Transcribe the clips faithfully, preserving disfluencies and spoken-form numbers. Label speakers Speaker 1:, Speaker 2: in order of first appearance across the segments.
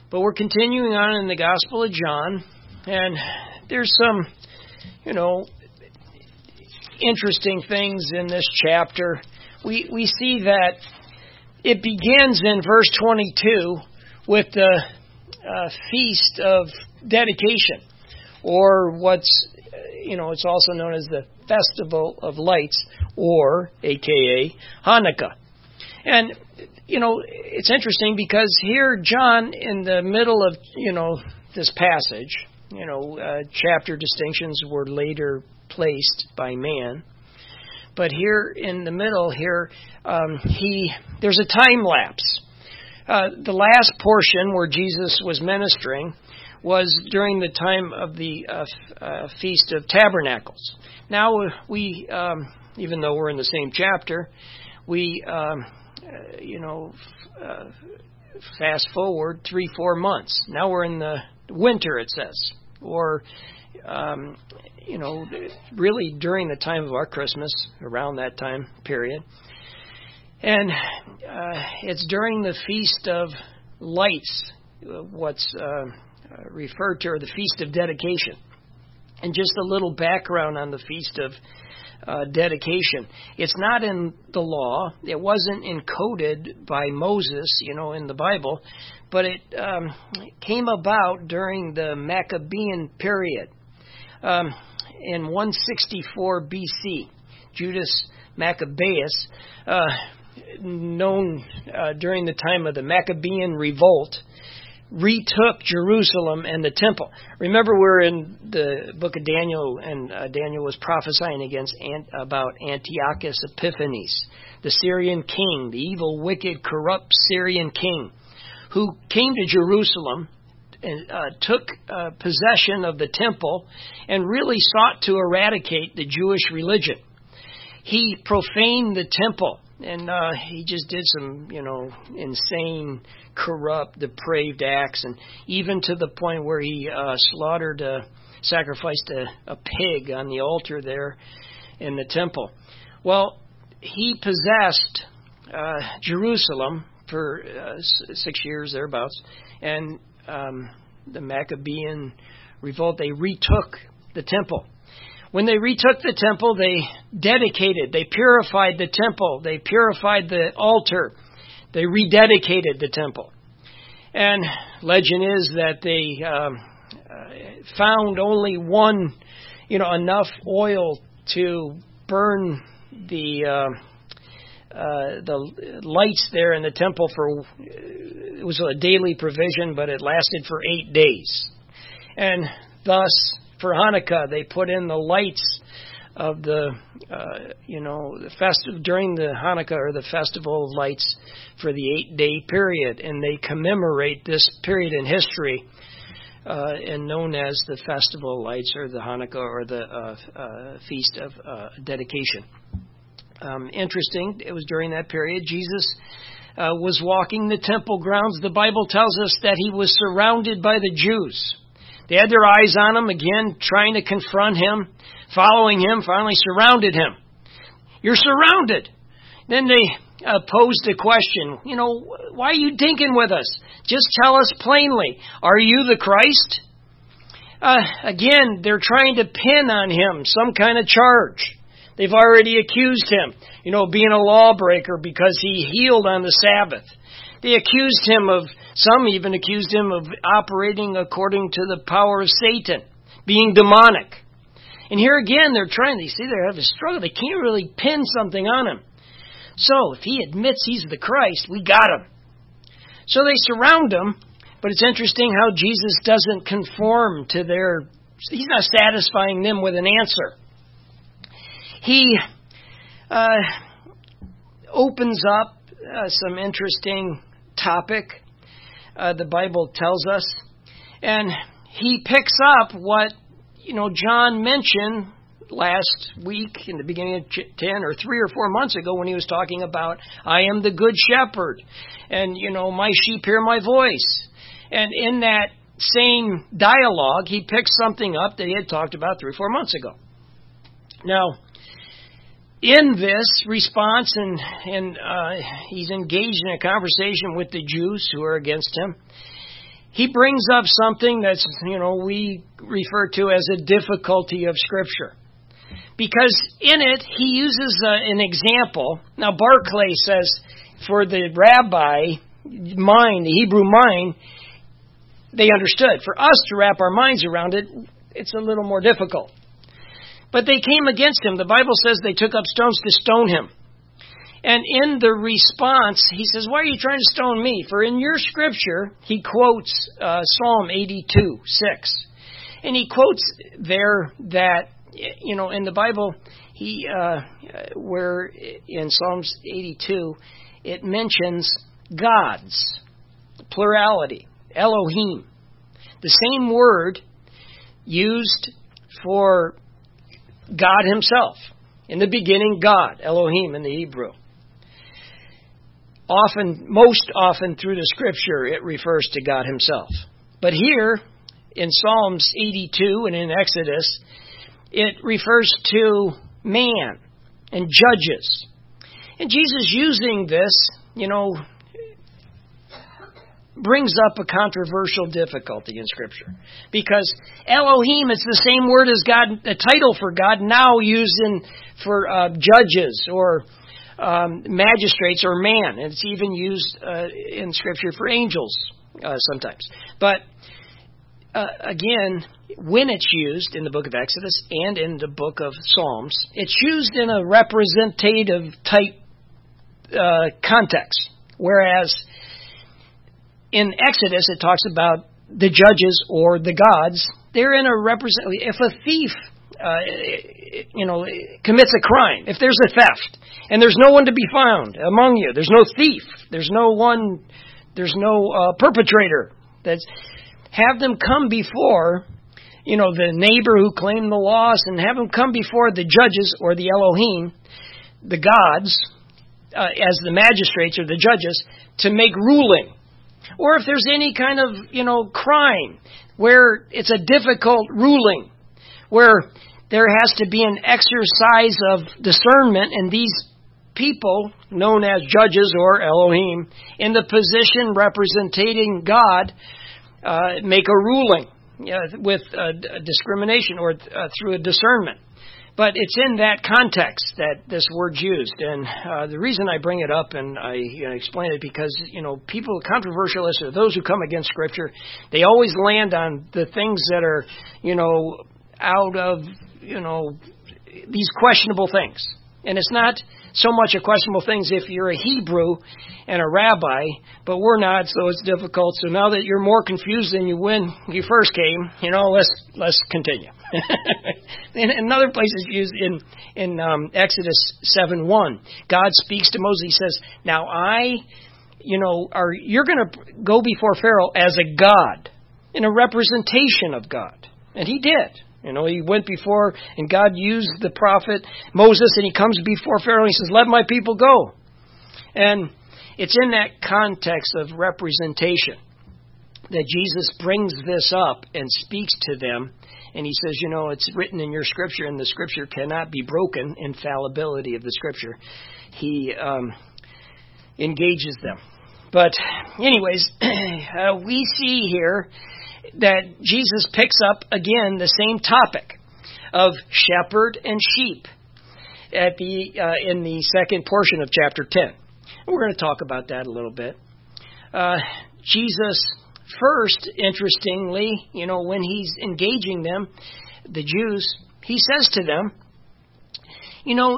Speaker 1: But we're continuing on in the Gospel of John, and there's some, you know, interesting things in this chapter. We we see that it begins in verse twenty-two with the uh, Feast of Dedication, or what's, you know, it's also known as the Festival of Lights, or A K A Hanukkah. And, you know, it's interesting because here John, in the middle of, you know, this passage, you know, uh, chapter distinctions were later placed by man. But here in the middle here, um, he there's a time lapse. Uh, the last portion where Jesus was ministering was during the time of the uh, uh, Feast of Tabernacles. Now we, um, even though we're in the same chapter, we, um, uh, you know, uh, fast forward three, four months. Now we're in the winter, it says, or um, you know, really during the time of our Christmas, around that time period. And uh, it's during the Feast of Lights, what's uh, referred to, or the Feast of Dedication. And just a little background on the Feast of uh, Dedication. It's not in the law. It wasn't encoded by Moses, you know, in the Bible, but it um, came about during the Maccabean period. Um, in one sixty-four B C, Judas Maccabeus, uh, known uh, during the time of the Maccabean revolt, retook Jerusalem and the temple. Remember, we're in the book of Daniel, and uh, Daniel was prophesying against Ant- about Antiochus Epiphanes, the Syrian king, the evil, wicked, corrupt Syrian king, who came to Jerusalem and uh, took uh, possession of the temple and really sought to eradicate the Jewish religion. He profaned the temple, and uh, he just did some, you know, insane, corrupt, depraved acts, and even to the point where he uh, slaughtered, uh, sacrificed a, a pig on the altar there in the temple. Well, he possessed uh, Jerusalem for uh, six years thereabouts, and um, the Maccabean revolt, they retook the temple. When they retook the temple, they dedicated, they purified the temple, they purified the altar, they rededicated the temple. And legend is that they um, uh, found only one, you know, enough oil to burn the uh, uh, the lights there in the temple for, it was a daily provision, but it lasted for eight days. And thus, for Hanukkah, they put in the lights of the, uh, you know, the festive during the Hanukkah, or the Festival of Lights, for the eight-day period, and they commemorate this period in history, uh, and known as the Festival of Lights, or the Hanukkah, or the uh, uh, Feast of uh, Dedication. Um, interesting, it was during that period Jesus uh, was walking the temple grounds. The Bible tells us that he was surrounded by the Jews. They had their eyes on him, again, trying to confront him, following him, finally surrounded him. You're surrounded. Then they uh, posed a question. You know, why are you dinking with us? Just tell us plainly. Are you the Christ? Uh, again, they're trying to pin on him some kind of charge. They've already accused him, you know, being a lawbreaker because he healed on the Sabbath. They accused him of, some even accused him of operating according to the power of Satan, being demonic. And here again, they're trying, they see they have a struggle. They can't really pin something on him. So if he admits he's the Christ, we got him. So they surround him, but it's interesting how Jesus doesn't conform to their, he's not satisfying them with an answer. He uh, opens up uh, some interesting topic, uh, the Bible tells us, and he picks up what, you know, John mentioned last week in the beginning of ten or three or four months ago when he was talking about, I am the good shepherd, and, you know, my sheep hear my voice. And in that same dialogue, he picks something up that he had talked about three or four months ago. Now, in this response, and, and uh, he's engaged in a conversation with the Jews who are against him, he brings up something that's, you know, we refer to as a difficulty of Scripture. Because in it, he uses uh, an example. Now, Barclay says, for the rabbi mind, the Hebrew mind, they understood. For us to wrap our minds around it, it's a little more difficult. But they came against him. The Bible says they took up stones to stone him. And in the response, he says, why are you trying to stone me? For in your Scripture, he quotes uh, Psalm eighty-two, six. And he quotes there that, you know, in the Bible, he uh, where in Psalms eighty-two, it mentions gods, plurality, Elohim. The same word used for God himself. In the beginning, God, Elohim in the Hebrew. Often, most often through the Scripture, it refers to God himself. But here, in Psalms eighty-two and in Exodus, it refers to man and judges. And Jesus using this, you know, brings up a controversial difficulty in Scripture. Because Elohim is the same word as God, the title for God, now used in for uh, judges or um, magistrates or man. And it's even used uh, in Scripture for angels uh, sometimes. But uh, again, when it's used in the book of Exodus and in the book of Psalms, it's used in a representative type uh, context. Whereas in Exodus, it talks about the judges or the gods. They're in a represent. If a thief, uh, you know, commits a crime, if there's a theft, and there's no one to be found among you, there's no thief, there's no one, there's no uh, perpetrator. That's have them come before, you know, the neighbor who claimed the loss, and have them come before the judges or the Elohim, the gods, uh, as the magistrates or the judges, to make ruling. Or if there's any kind of, you know, crime where it's a difficult ruling, where there has to be an exercise of discernment, and these people, known as judges or Elohim, in the position representing God, uh, make a ruling uh, with uh, discrimination or uh, through a discernment. But it's in that context that this word's used. And uh, the reason I bring it up and I uh, explain it because, you know, people, controversialists, or those who come against Scripture, they always land on the things that are, you know, out of, you know, these questionable things. And it's not so much a questionable thing if you're a Hebrew and a rabbi, but we're not, so it's difficult. So now that you're more confused than you when you first came, you know, let's let's continue. In another place it's used in in um, Exodus seven one. God speaks to Moses. He says, "Now I, you know, are you're going to go before Pharaoh as a god, in a representation of God," and he did. You know, he went before, and God used the prophet Moses, and he comes before Pharaoh, and he says, "Let my people go." And it's in that context of representation that Jesus brings this up and speaks to them. And he says, you know, it's written in your Scripture, and the Scripture cannot be broken, infallibility of the Scripture. He um, engages them. But anyways, uh, we see here that Jesus picks up, again, the same topic of shepherd and sheep at the uh, in the second portion of chapter ten. We're going to talk about that a little bit. Uh, Jesus, first, interestingly, you know, when he's engaging them, the Jews, he says to them, you know,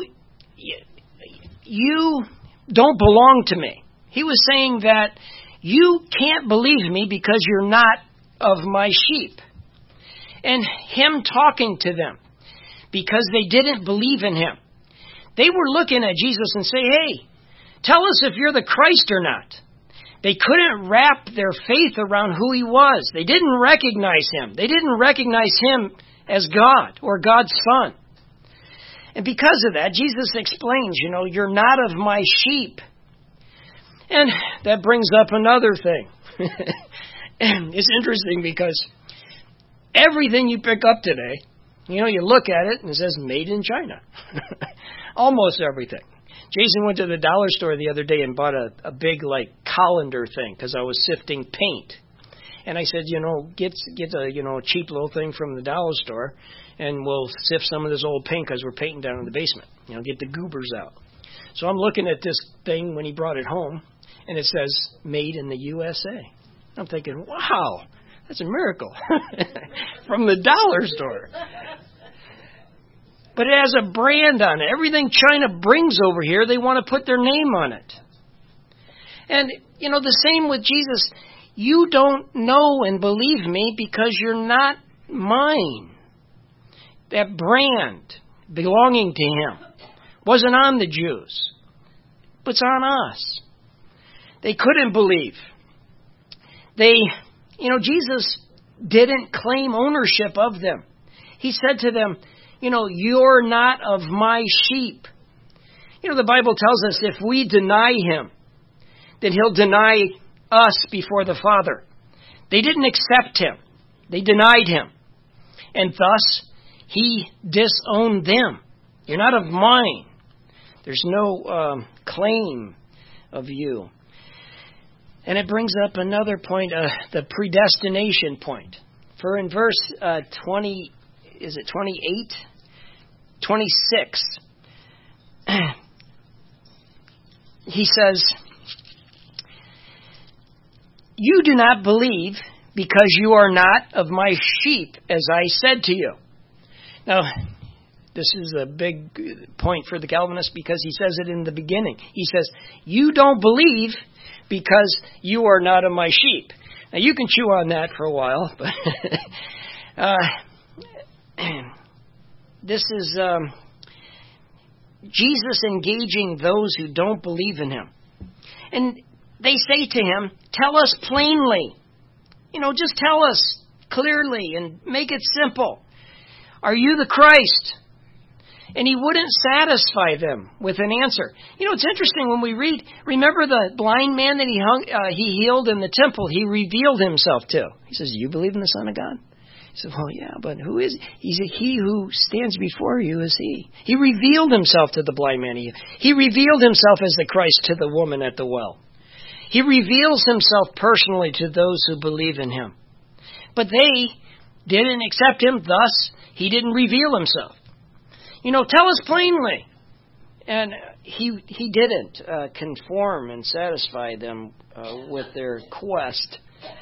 Speaker 1: you don't belong to me. He was saying that you can't believe me because you're not of my sheep. And him talking to them because they didn't believe in him. They were looking at Jesus and say, hey, tell us if you're the Christ or not. They couldn't wrap their faith around who he was. They didn't recognize him. They didn't recognize him as God or God's Son. And because of that, Jesus explains, you know, you're not of my sheep. And that brings up another thing. And it's interesting because everything you pick up today, you know, you look at it and it says made in China. Almost everything. Jason went to the dollar store the other day and bought a, a big, like, colander thing because I was sifting paint. And I said, you know, get get a you know cheap little thing from the dollar store, and we'll sift some of this old paint because we're painting down in the basement. You know, get the goobers out. So I'm looking at this thing when he brought it home, and it says "Made in the U S A." I'm thinking, wow, that's a miracle from the dollar store. But it has a brand on it. Everything China brings over here, they want to put their name on it. And, you know, the same with Jesus. You don't know and believe me because you're not mine. That brand belonging to him wasn't on the Jews, but it's on us. They couldn't believe. They, you know, Jesus didn't claim ownership of them. He said to them, you know, you're not of my sheep. You know, the Bible tells us if we deny him, then he'll deny us before the Father. They didn't accept him. They denied him. And thus, he disowned them. You're not of mine. There's no um, claim of you. And it brings up another point, uh, the predestination point. For in verse uh, twenty, is it twenty-eight? twenty-six. He says, you do not believe because you are not of my sheep, as I said to you. Now, this is a big point for the Calvinists because he says it in the beginning. He says, you don't believe because you are not of my sheep. Now, you can chew on that for a while, but uh, this is um, Jesus engaging those who don't believe in him. And they say to him, tell us plainly. You know, just tell us clearly and make it simple. Are you the Christ? And he wouldn't satisfy them with an answer. You know, it's interesting when we read, remember the blind man that he hung, uh, he healed in the temple, he revealed himself to. He says, do you believe in the Son of God? He said, well, yeah, but who is he? He said, he who stands before you is he. He revealed himself to the blind man. He, he revealed himself as the Christ to the woman at the well. He reveals himself personally to those who believe in him. But they didn't accept him, thus he didn't reveal himself. You know, tell us plainly. And he he didn't uh, conform and satisfy them uh, with their quest.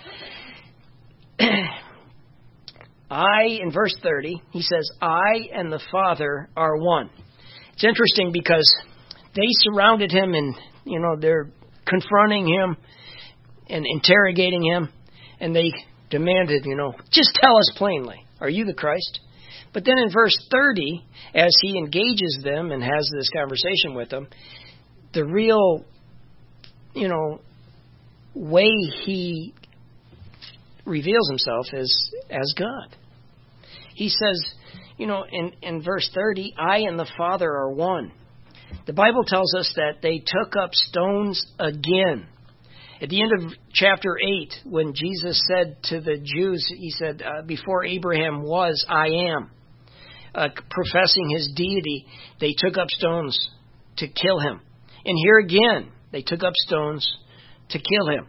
Speaker 1: I, in verse thirty, he says, I and the Father are one. It's interesting because they surrounded him and, you know, they're confronting him and interrogating him. And they demanded, you know, just tell us plainly, are you the Christ? But then in verse thirty, as he engages them and has this conversation with them, the real, you know, way he reveals himself is as God. He says, you know, in, in verse thirty, I and the Father are one. The Bible tells us that they took up stones again. At the end of chapter eight, when Jesus said to the Jews, he said, uh, before Abraham was, I am. Uh, professing his deity, they took up stones to kill him. And here again, they took up stones to kill him.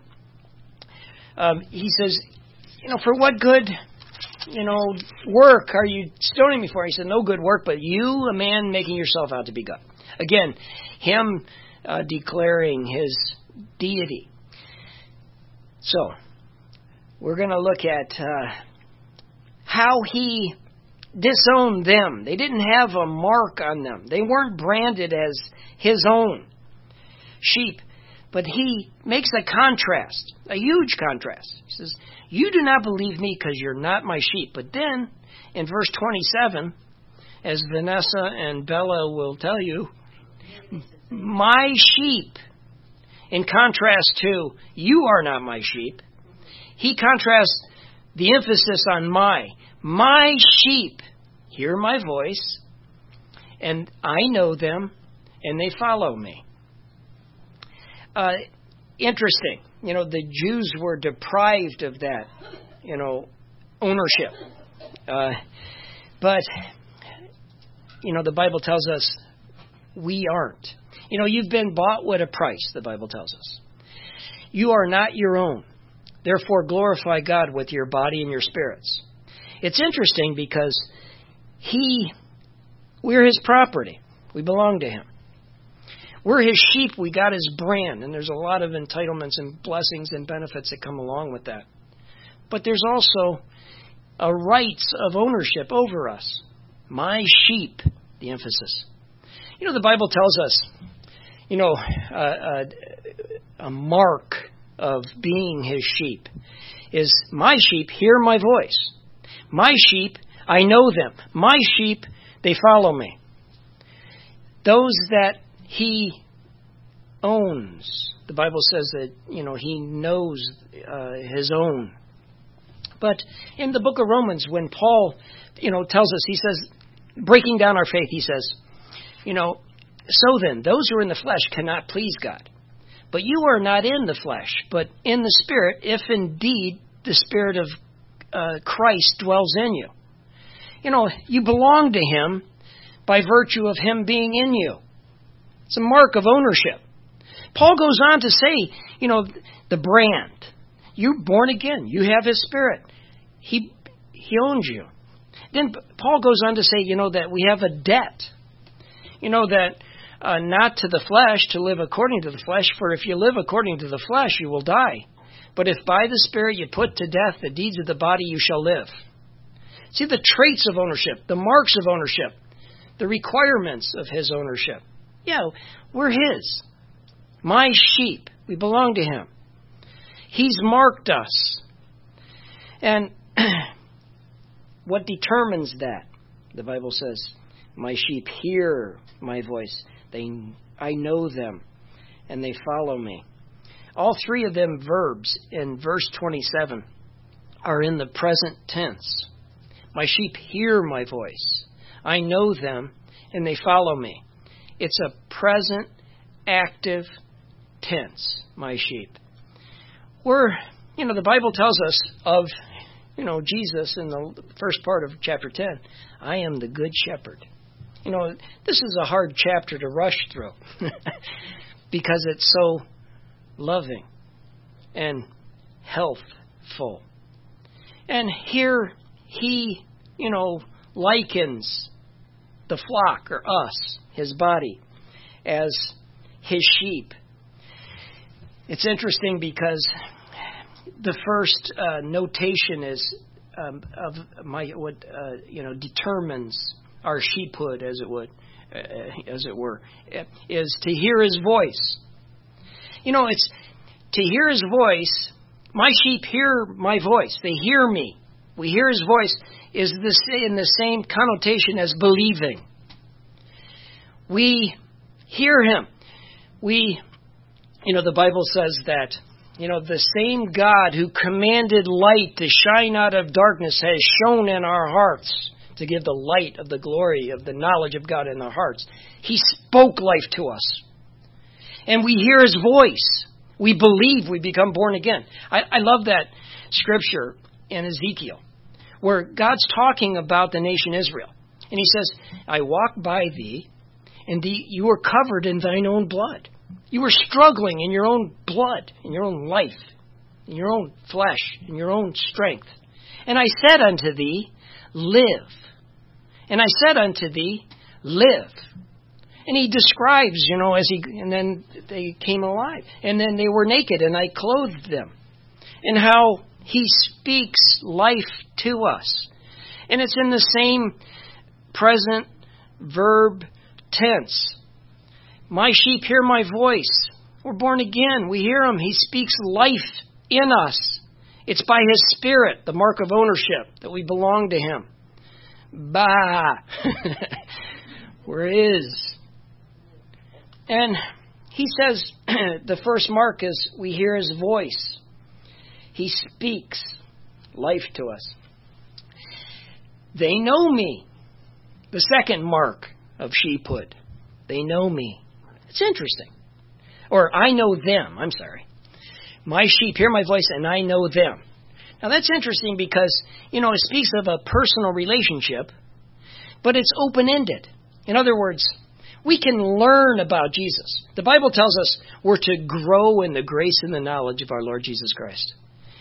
Speaker 1: Um, he says, you know, for what good, you know, work are you stoning me for? He said, no good work, but you, a man making yourself out to be God. Again, him uh, declaring his deity. So, we're going to look at uh, how he disowned them. They didn't have a mark on them. They weren't branded as his own sheep. But he makes a contrast, a huge contrast. He says, you do not believe me because you're not my sheep. But then, in verse twenty-seven, as Vanessa and Bella will tell you, my sheep, in contrast to you are not my sheep, he contrasts the emphasis on my. My sheep hear my voice, and I know them, and they follow me. Uh, interesting. You know, the Jews were deprived of that, you know, ownership. Uh, but, you know, the Bible tells us we aren't. You know, you've been bought with a price, the Bible tells us. You are not your own. Therefore, glorify God with your body and your spirits. It's interesting because he, we're his property. We belong to him. We're his sheep. We got his brand. And there's a lot of entitlements and blessings and benefits that come along with that. But there's also a rights of ownership over us. My sheep, the emphasis. You know, the Bible tells us, you know, uh, uh, a mark of being his sheep is my sheep hear my voice. My sheep, I know them. My sheep, they follow me. Those that he owns. The Bible says that, you know, he knows uh, his own. But in the book of Romans, when Paul, you know, tells us, he says, breaking down our faith, he says, you know, so then, those who are in the flesh cannot please God. But you are not in the flesh, but in the Spirit, if indeed the Spirit of uh, Christ dwells in you. You know, you belong to him by virtue of him being in you. It's a mark of ownership. Paul goes on to say, you know, the brand. You're born again. You have his Spirit. He he owns you. Then Paul goes on to say, you know, that we have a debt. You know, that uh, not to the flesh, to live according to the flesh, for if you live according to the flesh, you will die. But if by the Spirit you put to death the deeds of the body, you shall live. See the traits of ownership, the marks of ownership, the requirements of his ownership. Yeah, we're his. My sheep. We belong to him. He's marked us. And what determines that? The Bible says, my sheep hear my voice. They, I know them, and they follow me. All three of them verbs in verse twenty-seven are in the present tense. My sheep hear my voice. I know them, and they follow me. It's a present, active tense, my sheep. We're, you know, the Bible tells us of, you know, Jesus in the first part of chapter ten. I am the good shepherd. You know, this is a hard chapter to rush through because it's so loving and healthful. And here he, you know, likens the flock, or us, his body, as his sheep. It's interesting because the first uh, notation is um, of my what uh, you know determines our sheephood, as it would, uh, as it were, is to hear his voice. You know, it's to hear his voice. My sheep hear my voice. They hear me. We hear his voice is this in the same connotation as believing. We hear him. We, you know, the Bible says that, you know, the same God who commanded light to shine out of darkness has shone in our hearts to give the light of the glory of the knowledge of God in our hearts. He spoke life to us. And we hear his voice. We believe we become born again. I, I love that scripture in Ezekiel where God's talking about the nation Israel. And he says, I walk by thee, and thee, you were covered in thine own blood. You were struggling in your own blood, in your own life, in your own flesh, in your own strength. And I said unto thee, live. And I said unto thee, live. And he describes, you know, as he, and then they came alive. And then they were naked, and I clothed them. And how he speaks life to us. And it's in the same present verb tense. My sheep hear my voice. We're born again. We hear him. He speaks life in us. It's by his Spirit, the mark of ownership, that we belong to him. Bah! We're his. And he says the first mark is we hear his voice. He speaks life to us. They know me. The second mark of sheephood. They know me. It's interesting. Or I know them. I'm sorry. My sheep hear my voice and I know them. Now that's interesting because, you know, it speaks of a personal relationship, but it's open-ended. In other words, we can learn about Jesus. The Bible tells us we're to grow in the grace and the knowledge of our Lord Jesus Christ.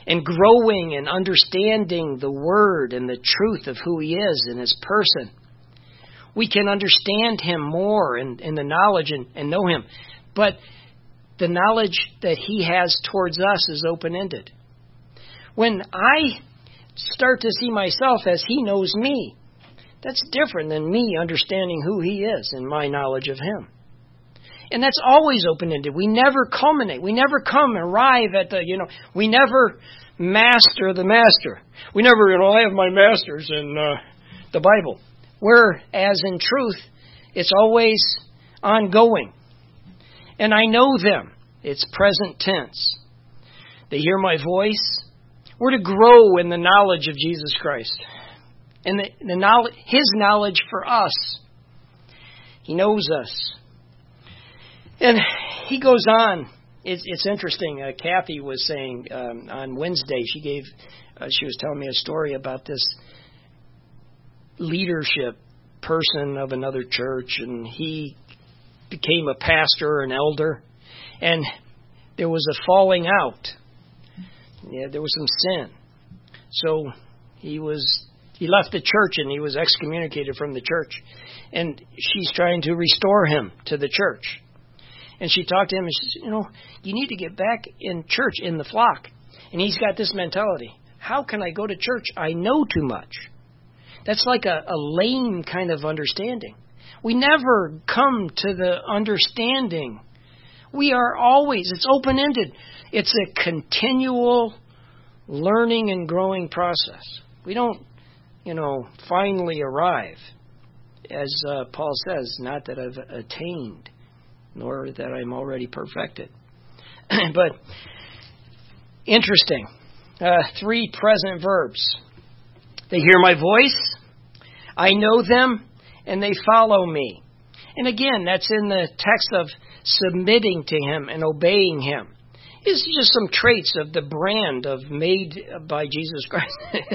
Speaker 1: and growing and understanding the Word and the truth of who He is and His person. We can understand Him more in, in the knowledge and, and know Him. But the knowledge that He has towards us is open-ended. When I start to see myself as He knows me, that's different than me understanding who He is and my knowledge of Him. And that's always open-ended. We never culminate. We never come and arrive at the, you know, we never master the master. We never, you know, I have my masters in uh, the Bible. Whereas in truth, it's always ongoing. And I know them. It's present tense. They hear my voice. We're to grow in the knowledge of Jesus Christ. And the, the knowledge, His knowledge for us. He knows us. And he goes on. It's, it's interesting. Uh, Kathy was saying um, on Wednesday, she gave, uh, she was telling me a story about this leadership person of another church, and he became a pastor, an elder, and there was a falling out. Yeah, there was some sin. So he was he left the church and he was excommunicated from the church. And she's trying to restore him to the church. And she talked to him and she says, you know, you need to get back in church, in the flock. And he's got this mentality. How can I go to church? I know too much. That's like a, a lame kind of understanding. We never come to the understanding. We are always, it's open-ended. It's a continual learning and growing process. We don't, you know, finally arrive. As uh, Paul says, not that I've attained, nor that I'm already perfected. But interesting. Uh, three present verbs. They hear my voice, I know them, and they follow me. And again, that's in the text of submitting to Him and obeying Him. It's just some traits of the brand of made by Jesus Christ,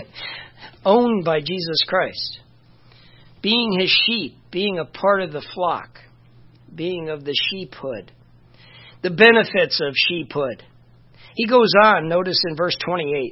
Speaker 1: owned by Jesus Christ. Being His sheep, being a part of the flock, being of the sheephood. The benefits of sheephood. He goes on, notice in verse twenty-eight.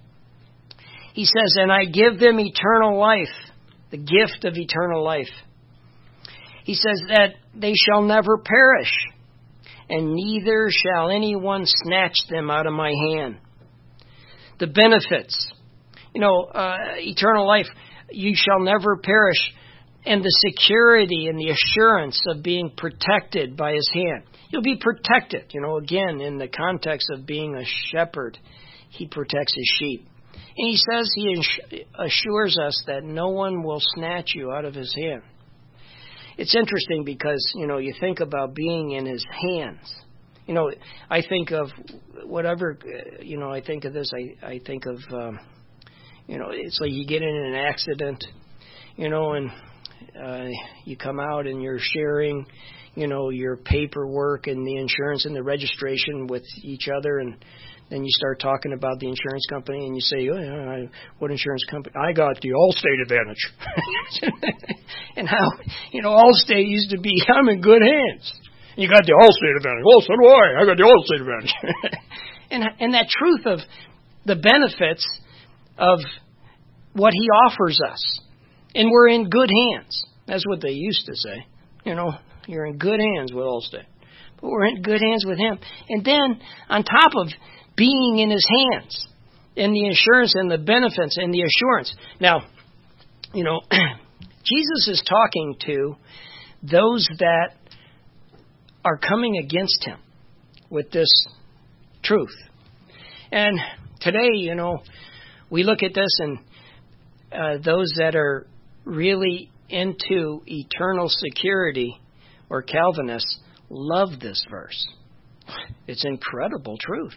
Speaker 1: He says, and I give them eternal life, the gift of eternal life. He says that they shall never perish, and neither shall anyone snatch them out of my hand. The benefits, you know, uh, eternal life, you shall never perish, and the security and the assurance of being protected by His hand. You'll be protected, you know, again, in the context of being a shepherd, He protects His sheep. And He says He assures us that no one will snatch you out of His hand. It's interesting because, you know, you think about being in His hands. You know, I think of whatever, you know, I think of this, I, I think of, um, you know, it's like you get in an accident, you know, and uh, you come out and you're sharing, you know, your paperwork and the insurance and the registration with each other, and then you start talking about the insurance company, and you say, oh, yeah, I, what insurance company? I got the Allstate Advantage. And how, you know, Allstate used to be, I'm in good hands. You got the Allstate Advantage. Well, so do I. I got the Allstate Advantage. and, and that truth of the benefits of what He offers us. And we're in good hands. That's what they used to say. You know, you're in good hands with Allstate. But we're in good hands with Him. And then, on top of being in His hands, and the insurance and the benefits and the assurance. Now, you know, Jesus is talking to those that are coming against Him with this truth. And today, you know, we look at this, and uh, those that are really into eternal security, or Calvinists, love this verse. It's incredible truth.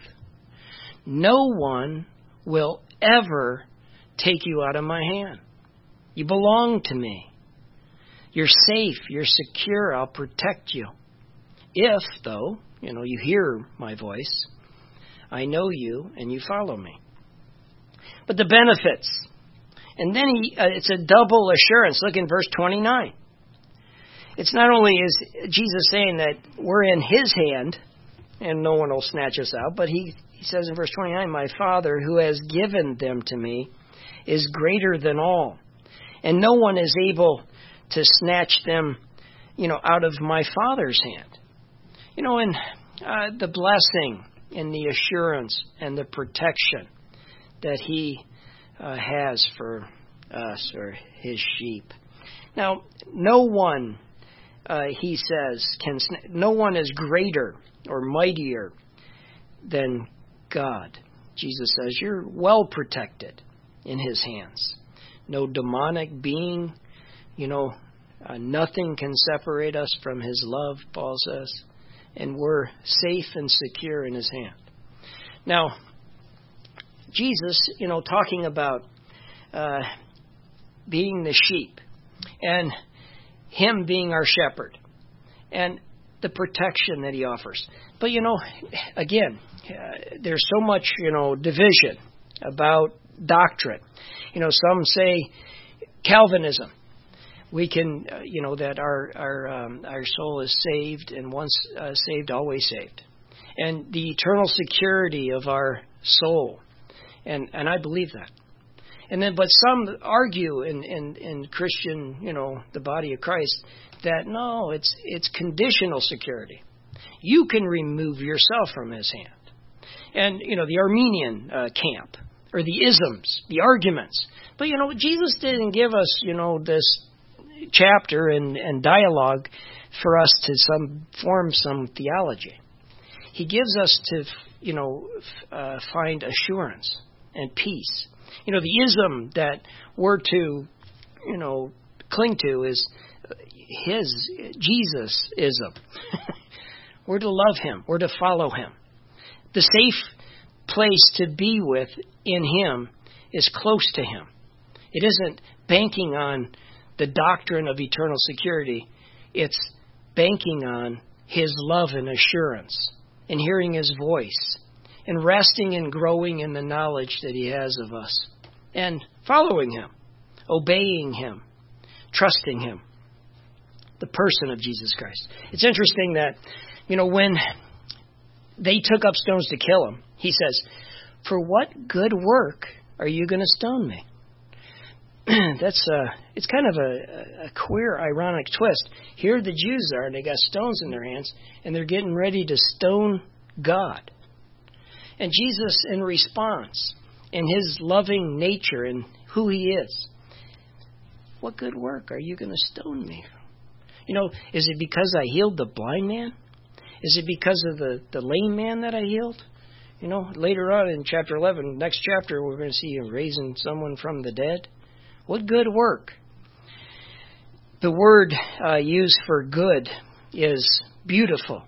Speaker 1: No one will ever take you out of my hand. You belong to me. You're safe. You're secure. I'll protect you. If, though, you know, you hear my voice, I know you and you follow me. But the benefits. And then he, uh, it's a double assurance. Look in verse twenty-nine. It's not only is Jesus saying that we're in His hand and no one will snatch us out, but he, he says in verse twenty-nine, my Father who has given them to me is greater than all, and no one is able to snatch them, you know, out of my Father's hand. You know, and uh, the blessing and the assurance and the protection that he uh, has for us or his sheep. Now, no one, uh, he says, can. No one is greater or mightier than God. Jesus says you're well protected in his hands. No demonic being, you know, uh, nothing can separate us from his love, Paul says, and we're safe and secure in his hand. Now, Jesus, you know, talking about uh, being the sheep and him being our shepherd and the protection that he offers. But, you know, again, uh, there's so much, you know, division about doctrine. You know, some say Calvinism. We can, uh, you know, that our our um, our soul is saved, and once uh, saved, always saved, and the eternal security of our soul, and and I believe that. And then, but some argue in, in, in Christian, you know, the body of Christ, that no, it's it's conditional security. You can remove yourself from his hand. And, you know, the Armenian uh, camp, or the isms, the arguments. But, you know, Jesus didn't give us, you know, this chapter and, and dialogue for us to some form some theology. He gives us to, you know, uh, find assurance and peace. You know, the ism that we're to, you know, cling to is his, Jesus-ism. We're to love him. We're to follow him. The safe place to be with in him is close to him. It isn't banking on the doctrine of eternal security. It's banking on his love and assurance and hearing his voice and resting and growing in the knowledge that he has of us and following him, obeying him, trusting him, the person of Jesus Christ. It's interesting that, you know, when they took up stones to kill him, he says, for what good work are you going to stone me? That's uh, it's kind of a, a queer, ironic twist. Here the Jews are, and they got stones in their hands, and they're getting ready to stone God. And Jesus, in response, in his loving nature and who he is, what good work are you going to stone me? You know, is it because I healed the blind man? Is it because of the, the lame man that I healed? You know, later on in chapter eleven, next chapter, we're going to see him raising someone from the dead. What good work? The word uh, used for good is beautiful.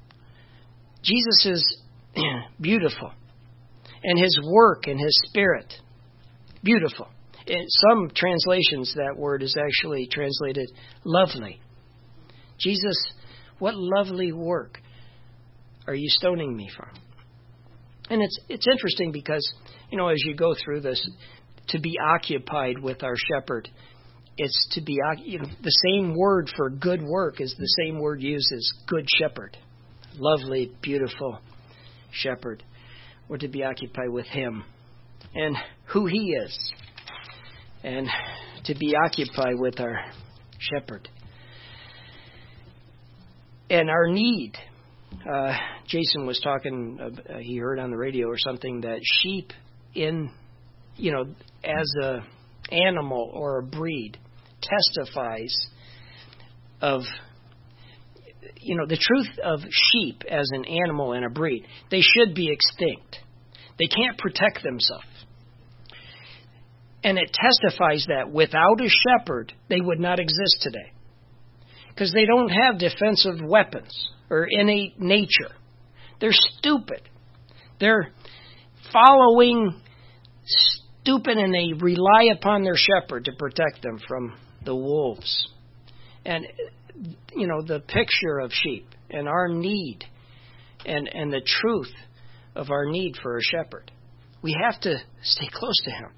Speaker 1: Jesus is beautiful. And his work and his spirit, beautiful. In some translations, that word is actually translated lovely. Jesus, what lovely work are you stoning me from? And it's it's interesting because, you know, as you go through this, to be occupied with our shepherd, it's to be, you know, the same word for good work is the same word used as good shepherd. Lovely, beautiful shepherd. We're to be occupied with him and who he is, and to be occupied with our shepherd. And our need. Uh, Jason was talking, uh, he heard on the radio or something that sheep in, you know, as a animal or a breed testifies of, you know, the truth of sheep as an animal and a breed. They should be extinct. They can't protect themselves. And it testifies that without a shepherd, they would not exist today. Because they don't have defensive weapons or innate nature. They're stupid. They're following stupid, and they rely upon their shepherd to protect them from the wolves. And, you know, the picture of sheep and our need and, and the truth of our need for a shepherd. We have to stay close to him.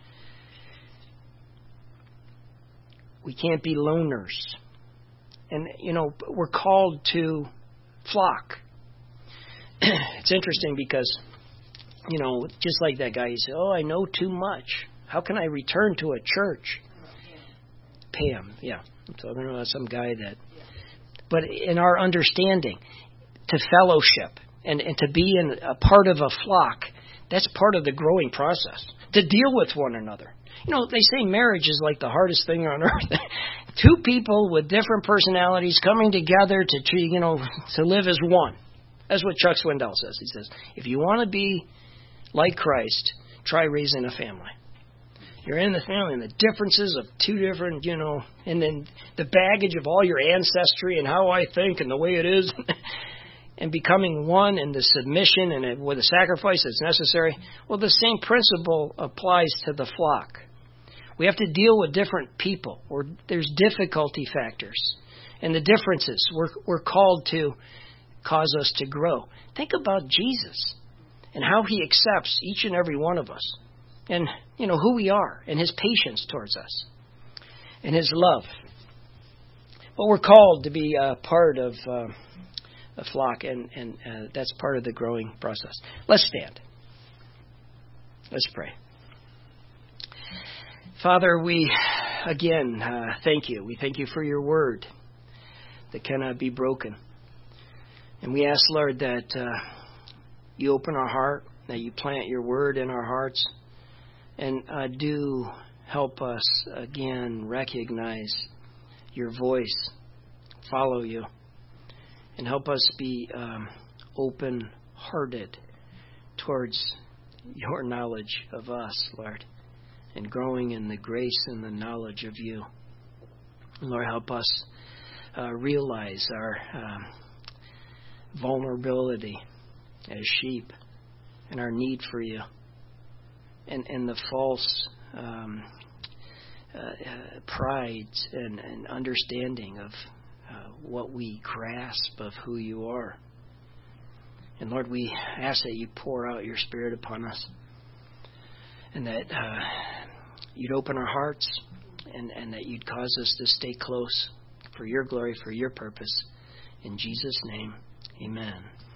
Speaker 1: We can't be loners. And, you know, we're called to flock. It's interesting because you know, just like that guy, he said, oh, I know too much. How can I return to a church? Pam, yeah. I'm talking about some guy that, but in our understanding, to fellowship and, and to be in a part of a flock, that's part of the growing process. To deal with one another. You know, they say marriage is like the hardest thing on earth. Two people with different personalities coming together to, you know, to live as one. That's what Chuck Swindoll says. He says, if you want to be like Christ, try raising a family. You're in the family, and the differences of two different, you know, and then the baggage of all your ancestry and how I think and the way it is, and becoming one in the submission and with the sacrifice that's necessary. Well, the same principle applies to the flock. We have to deal with different people, or there's difficulty factors, and the differences we're, we're called to cause us to grow. Think about Jesus and how he accepts each and every one of us. And, you know, who we are, and his patience towards us, and his love. But we're called to be a part of uh, a flock, and, and uh, that's part of the growing process. Let's stand. Let's pray. Father, we, again, uh, thank you. We thank you for your word that cannot be broken. And we ask, Lord, that uh, you open our heart, that you plant your word in our hearts. And uh, do help us, again, recognize your voice, follow you, and help us be um, open-hearted towards your knowledge of us, Lord, and growing in the grace and the knowledge of you. Lord, help us uh, realize our um, vulnerability as sheep and our need for you. And, and the false um, uh, uh, pride and, and understanding of uh, what we grasp of who you are. And Lord, we ask that you pour out your Spirit upon us, and that uh, you'd open our hearts, and, and that you'd cause us to stay close for your glory, for your purpose. In Jesus' name, amen.